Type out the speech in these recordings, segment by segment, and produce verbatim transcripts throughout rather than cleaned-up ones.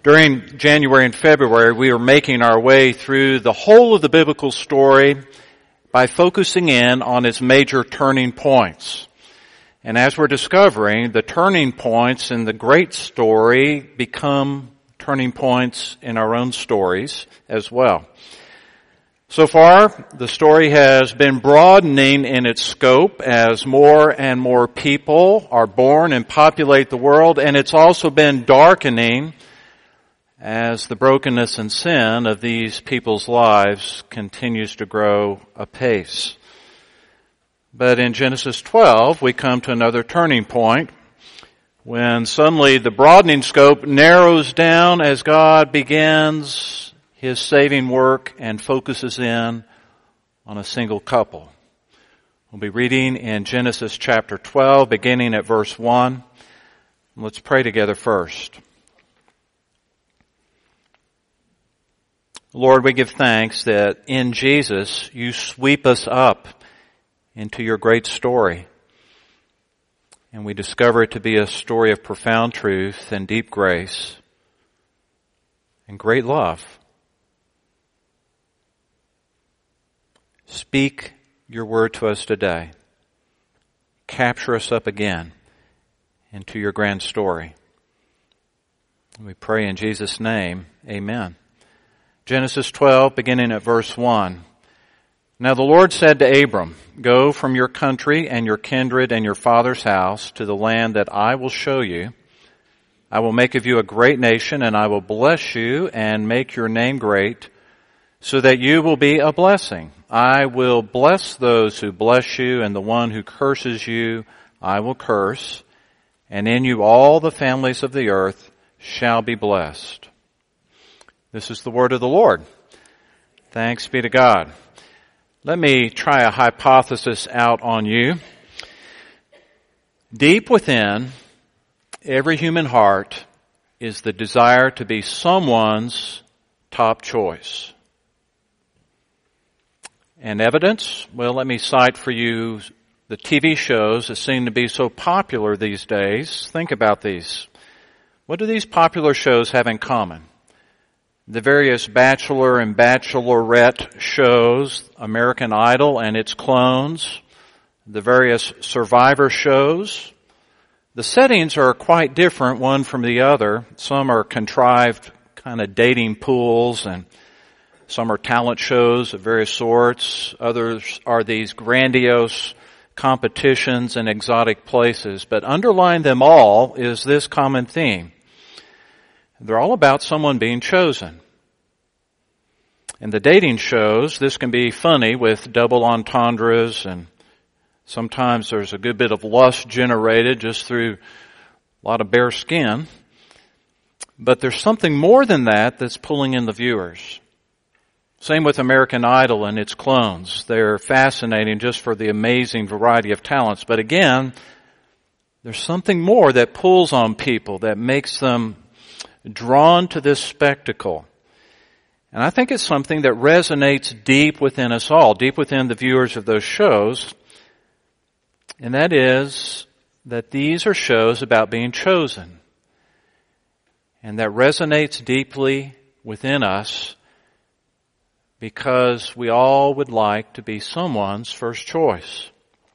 During January and February, we are making our way through the whole of the biblical story by focusing in on its major turning points. And as we're discovering, the turning points in the great story become turning points in our own stories as well. So far, the story has been broadening in its scope as more and more people are born and populate the world, and it's also been darkening as the brokenness and sin of these people's lives continues to grow apace. But in Genesis twelve, we come to another turning point when suddenly the broadening scope narrows down as God begins His saving work and focuses in on a single couple. We'll be reading in Genesis chapter twelve, beginning at verse one. Let's pray together first. Lord, we give thanks that in Jesus you sweep us up into your great story. And we discover it to be a story of profound truth and deep grace and great love. Speak your word to us today. Capture us up again into your grand story. We pray in Jesus' name, amen. Genesis twelve, beginning at verse one. Now the Lord said to Abram, "Go from your country and your kindred and your father's house to the land that I will show you. I will make of you a great nation, and I will bless you and make your name great, so that you will be a blessing. I will bless those who bless you, and the one who curses you I will curse, and in you all the families of the earth shall be blessed." This is the word of the Lord. Thanks be to God. Let me try a hypothesis out on you. Deep within every human heart is the desire to be someone's top choice. And evidence? Well, let me cite for you the T V shows that seem to be so popular these days. Think about these. What do these popular shows have in common? The various bachelor and bachelorette shows, American Idol and its clones, the various survivor shows. The settings are quite different one from the other. Some are contrived kind of dating pools, and some are talent shows of various sorts. Others are these grandiose competitions in exotic places. But underlying them all is this common theme. They're all about someone being chosen. In the dating shows, this can be funny with double entendres, and sometimes there's a good bit of lust generated just through a lot of bare skin. But there's something more than that that's pulling in the viewers. Same with American Idol and its clones. They're fascinating just for the amazing variety of talents. But again, there's something more that pulls on people, that makes them drawn to this spectacle. And I think it's something that resonates deep within us all, deep within the viewers of those shows. And that is that these are shows about being chosen. And that resonates deeply within us because we all would like to be someone's first choice.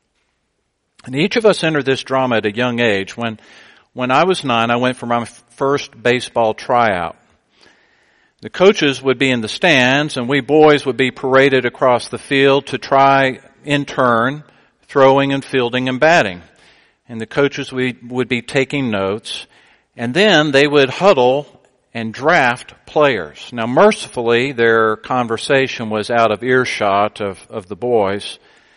And each of us entered this drama at a young age. When When I was nine, I went for my first baseball tryout. The coaches would be in the stands, and we boys would be paraded across the field to try, in turn, throwing and fielding and batting. And the coaches would be taking notes, and then they would huddle and draft players. Now, mercifully, their conversation was out of earshot of, of the boys,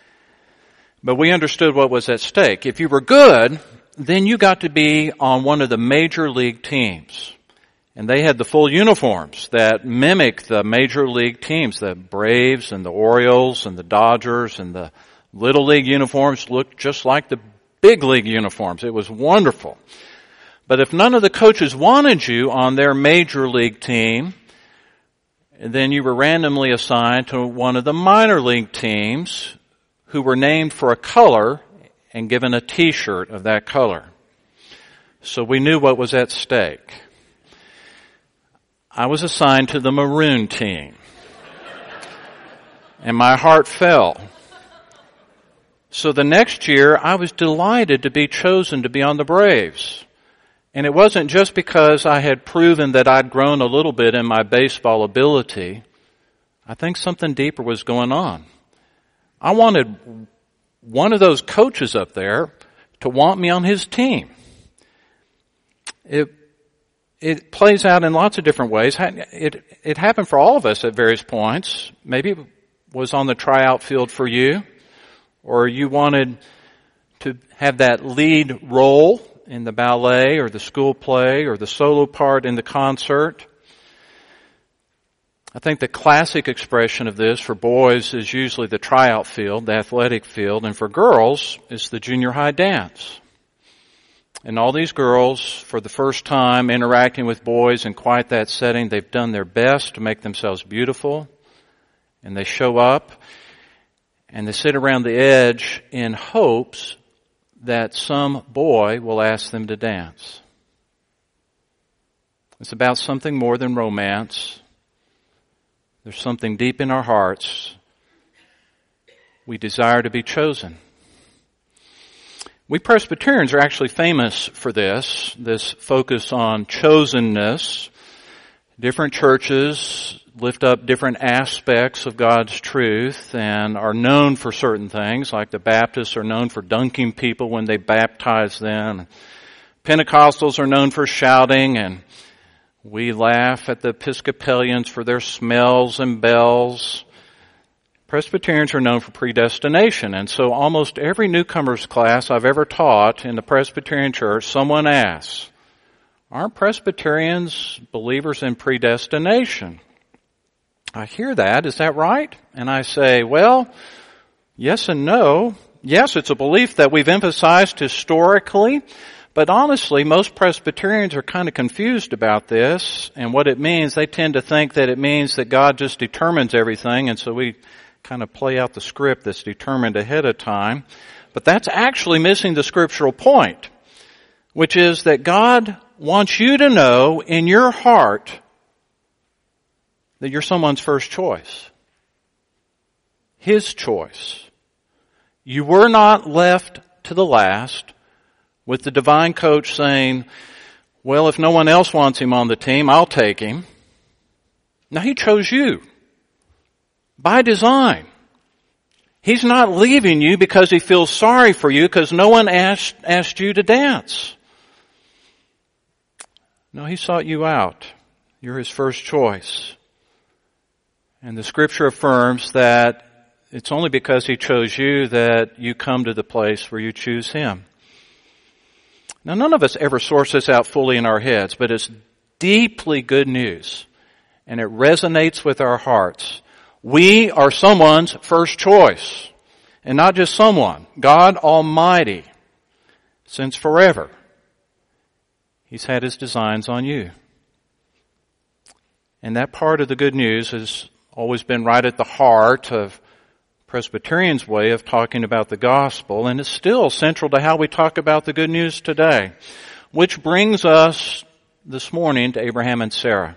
but we understood what was at stake. If you were good, then you got to be on one of the major league teams. And they had the full uniforms that mimic the major league teams. The Braves and the Orioles and the Dodgers and the little league uniforms looked just like the big league uniforms. It was wonderful. But if none of the coaches wanted you on their major league team, then you were randomly assigned to one of the minor league teams who were named for a color and given a t-shirt of that color. So we knew what was at stake. I was assigned to the maroon team. And my heart fell. So the next year, I was delighted to be chosen to be on the Braves. And it wasn't just because I had proven that I'd grown a little bit in my baseball ability. I think something deeper was going on. I wanted one of those coaches up there to want me on his team. It, it plays out in lots of different ways. It, it happened for all of us at various points. Maybe it was on the tryout field for you, or you wanted to have that lead role in the ballet or the school play or the solo part in the concert. I think the classic expression of this for boys is usually the tryout field, the athletic field, and for girls, it's the junior high dance. And all these girls, for the first time interacting with boys in quite that setting, they've done their best to make themselves beautiful, and they show up, and they sit around the edge in hopes that some boy will ask them to dance. It's about something more than romance. There's something deep in our hearts. We desire to be chosen. We Presbyterians are actually famous for this, this focus on chosenness. Different churches lift up different aspects of God's truth and are known for certain things, like the Baptists are known for dunking people when they baptize them. Pentecostals are known for shouting, and we laugh at the Episcopalians for their smells and bells. Presbyterians are known for predestination, and so almost every newcomer's class I've ever taught in the Presbyterian Church, someone asks, aren't Presbyterians believers in predestination? I hear that. Is that right? And I say, well, yes and no. Yes, it's a belief that we've emphasized historically, but honestly, most Presbyterians are kind of confused about this and what it means. They tend to think that it means that God just determines everything, and so we kind of play out the script that's determined ahead of time. But that's actually missing the scriptural point, which is that God wants you to know in your heart that you're someone's first choice. His choice. You were not left to the last with the divine coach saying, well, if no one else wants him on the team, I'll take him. Now, he chose you by design. He's not leaving you because he feels sorry for you because no one asked, asked you to dance. No, he sought you out. You're his first choice. And the scripture affirms that it's only because he chose you that you come to the place where you choose him. Now, none of us ever source this out fully in our heads, but it's deeply good news, and it resonates with our hearts. We are someone's first choice, and not just someone. God Almighty, since forever, he's had his designs on you. And that part of the good news has always been right at the heart of Presbyterians' way of talking about the gospel, and is still central to how we talk about the good news today. Which brings us this morning to Abraham and Sarah.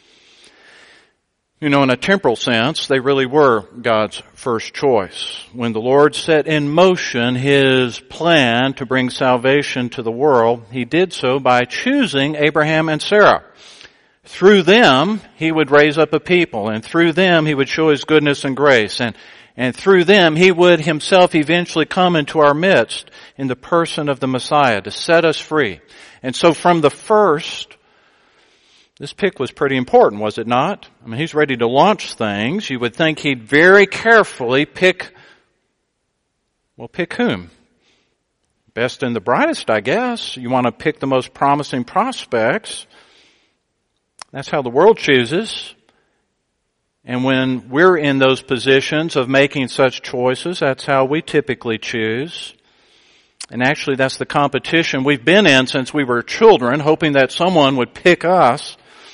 You know, in a temporal sense, they really were God's first choice. When the Lord set in motion his plan to bring salvation to the world, he did so by choosing Abraham and Sarah. Through them, he would raise up a people, and through them, he would show his goodness and grace, and, and through them, he would himself eventually come into our midst in the person of the Messiah to set us free. And so from the first, this pick was pretty important, was it not? I mean, he's ready to launch things. You would think he'd very carefully pick, well, pick whom? Best and the brightest, I guess. You want to pick the most promising prospects. That's how the world chooses. And when we're in those positions of making such choices, that's how we typically choose. And actually, that's the competition we've been in since we were children, hoping that someone would pick us.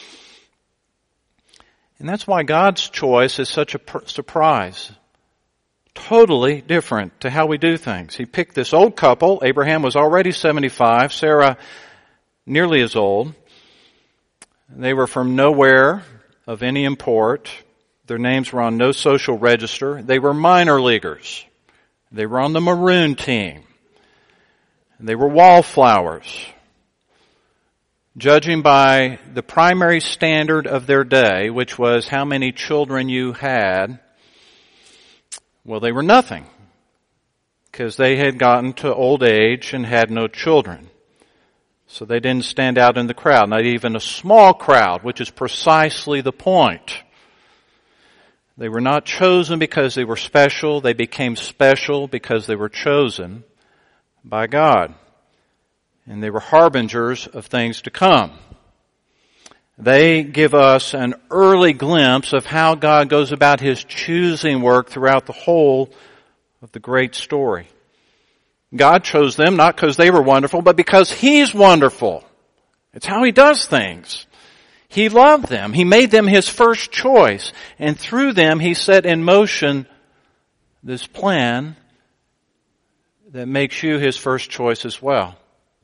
And that's why God's choice is such a surprise. Totally different to how we do things. He picked this old couple. Abraham was already seventy-five, Sarah nearly as old. They were from nowhere of any import. Their names were on no social register. They were minor leaguers. They were on the maroon team. They were wallflowers. Judging by the primary standard of their day, which was how many children you had, well, they were nothing, because they had gotten to old age and had no children. So they didn't stand out in the crowd, not even a small crowd, which is precisely the point. They were not chosen because they were special. They became special because they were chosen by God. And they were harbingers of things to come. They give us an early glimpse of how God goes about His choosing work throughout the whole of the great story. God chose them not because they were wonderful, but because He's wonderful. It's how He does things. He loved them. He made them His first choice. And through them, He set in motion this plan that makes you His first choice as well.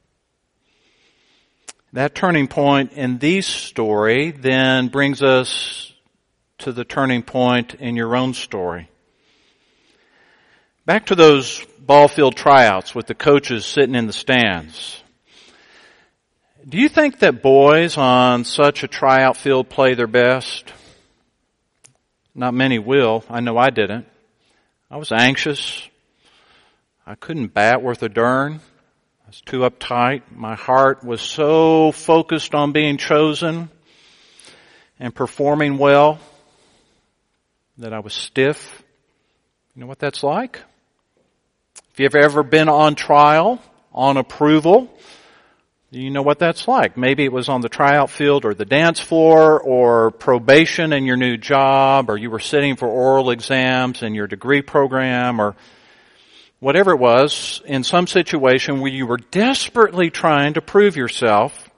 That turning point in the story then brings us to the turning point in your own story. Back to those ball field tryouts with the coaches sitting in the stands. Do you think that boys on such a tryout field play their best? Not many will. I know I didn't. I was anxious. I couldn't bat worth a darn. I was too uptight. My heart was so focused on being chosen and performing well that I was stiff. You know what that's like? If you've ever been on trial, on approval, you know what that's like. Maybe it was on the tryout field or the dance floor or probation in your new job, or you were sitting for oral exams in your degree program, or whatever it was, in some situation where you were desperately trying to prove yourself.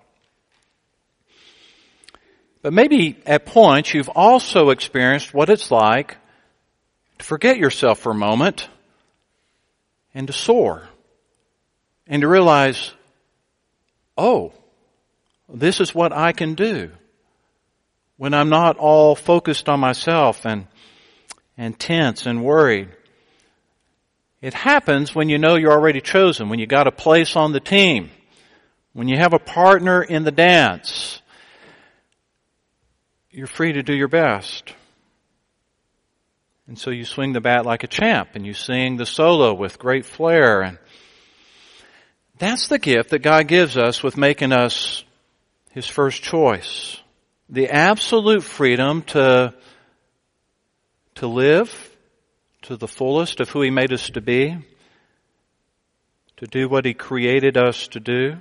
But maybe at points you've also experienced what it's like to forget yourself for a moment and to soar and to realize, oh, this is what I can do when I'm not all focused on myself and, and tense and worried. It happens when you know you're already chosen, when you got a place on the team, when you have a partner in the dance. You're free to do your best. And so you swing the bat like a champ, and you sing the solo with great flair. And that's the gift that God gives us with making us His first choice. The absolute freedom to, to live to the fullest of who He made us to be, to do what He created us to do.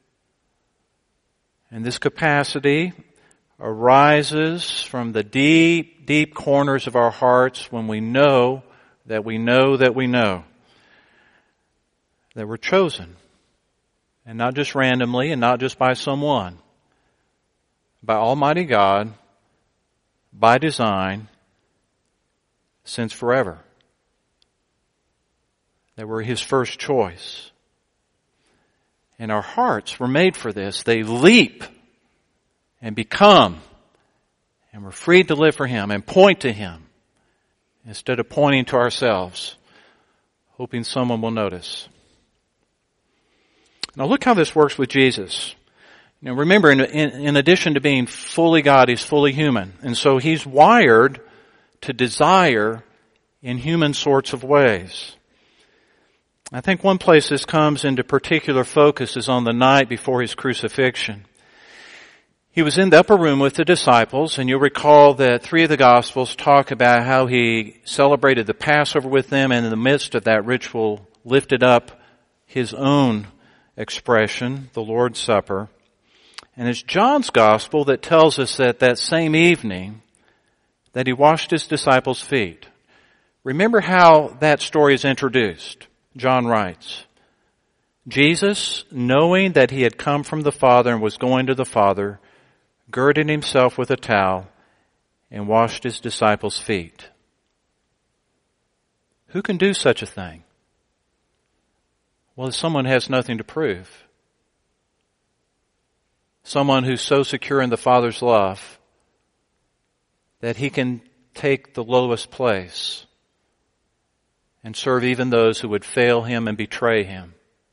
And this capacity arises from the deep, deep corners of our hearts when we know that we know that we know that we're chosen. And not just randomly and not just by someone. By Almighty God, by design, since forever. That we're His first choice. And our hearts were made for this. They leap and become. And we're free to live for Him and point to Him instead of pointing to ourselves, hoping someone will notice. Now look how this works with Jesus. Now remember, in, in, in addition to being fully God, He's fully human. And so He's wired to desire in human sorts of ways. I think one place this comes into particular focus is on the night before His crucifixion. He was in the upper room with the disciples, and you'll recall that three of the Gospels talk about how He celebrated the Passover with them, and in the midst of that ritual lifted up His own expression, the Lord's Supper. And it's John's Gospel that tells us that that same evening that He washed His disciples' feet. Remember how that story is introduced. John writes, Jesus, knowing that He had come from the Father and was going to the Father, girded Himself with a towel and washed His disciples' feet. Who can do such a thing? Well, someone has nothing to prove. Someone who's so secure in the Father's love that he can take the lowest place and serve even those who would fail him and betray him.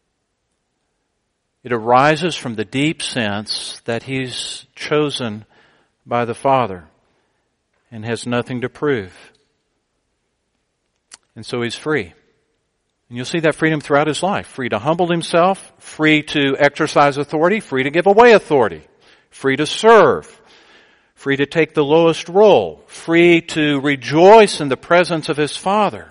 It arises from the deep sense that he's chosen by the Father and has nothing to prove. And so he's free. And you'll see that freedom throughout his life. Free to humble himself, free to exercise authority, free to give away authority, free to serve, free to take the lowest role, free to rejoice in the presence of his Father,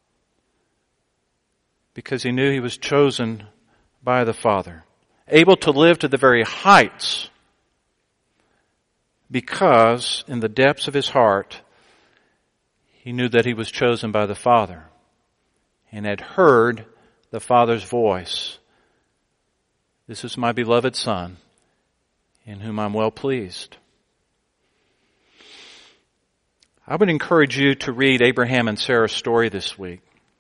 because he knew he was chosen by the Father. Able to live to the very heights, because in the depths of his heart, he knew that he was chosen by the Father and had heard the Father's voice. This is my beloved Son, in whom I'm well pleased. I would encourage you to read Abraham and Sarah's story this week.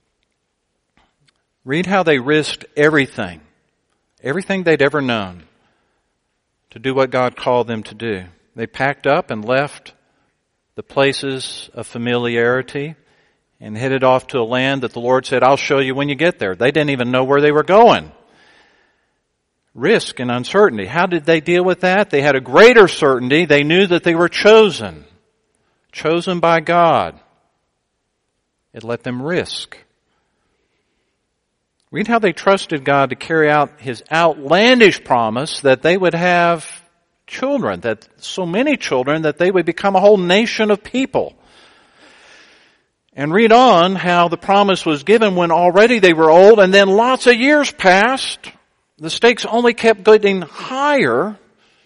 Read how they risked everything, everything they'd ever known, to do what God called them to do. They packed up and left the places of familiarity and headed off to a land that the Lord said, I'll show you when you get there. They didn't even know where they were going. Risk and uncertainty. How did they deal with that? They had a greater certainty. They knew that they were chosen. Chosen by God. It let them risk. Read how they trusted God to carry out His outlandish promise that they would have children, that so many children that they would become a whole nation of people. And read on how the promise was given when already they were old, and then lots of years passed. The stakes only kept getting higher,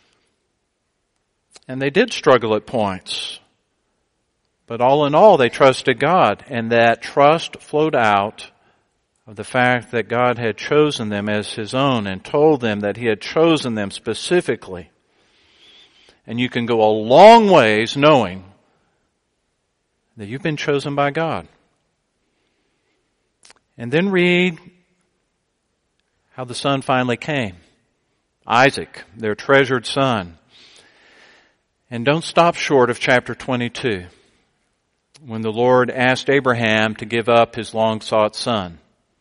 and they did struggle at points. But all in all, they trusted God, and that trust flowed out of the fact that God had chosen them as His own and told them that He had chosen them specifically. And you can go a long ways knowing that you've been chosen by God. And then read how the son finally came. Isaac, their treasured son. And don't stop short of chapter twenty-two, when the Lord asked Abraham to give up his long-sought son.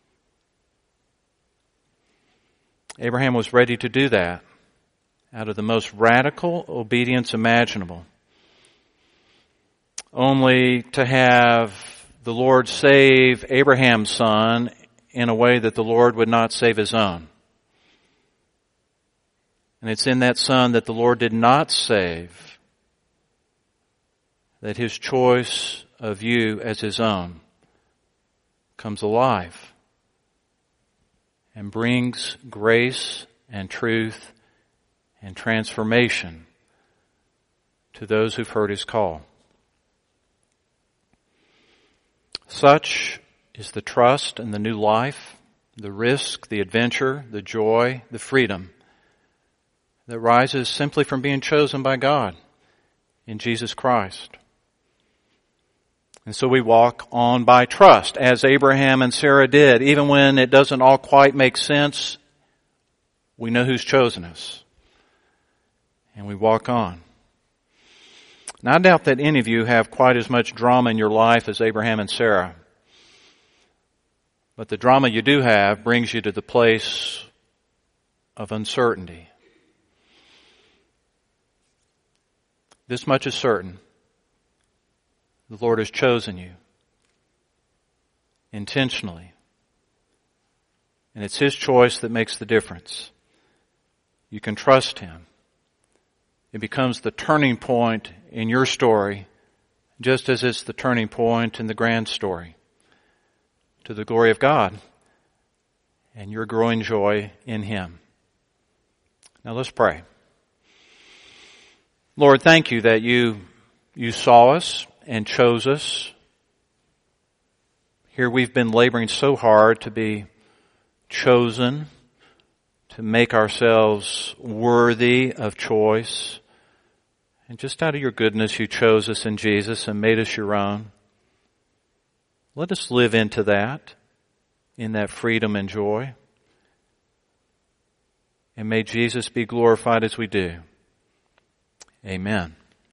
Abraham was ready to do that out of the most radical obedience imaginable, only to have the Lord save Abraham's son in a way that the Lord would not save His own. And it's in that son that the Lord did not save that His choice of you as His own comes alive and brings grace and truth and transformation to those who've heard His call. Such is the trust and the new life, the risk, the adventure, the joy, the freedom that rises simply from being chosen by God in Jesus Christ. And so we walk on by trust, as Abraham and Sarah did. Even when it doesn't all quite make sense, we know who's chosen us. And we walk on. Now, I doubt that any of you have quite as much drama in your life as Abraham and Sarah. But the drama you do have brings you to the place of uncertainty. This much is certain. The Lord has chosen you intentionally. And it's His choice that makes the difference. You can trust Him. It becomes the turning point in your story, just as it's the turning point in the grand story, to the glory of God and your growing joy in Him. Now let's pray. Lord, thank You that You, you saw us and chose us. Here we've been laboring so hard to be chosen, to make ourselves worthy of choice. And just out of Your goodness, You chose us in Jesus and made us Your own. Let us live into that, in that freedom and joy. And may Jesus be glorified as we do. Amen.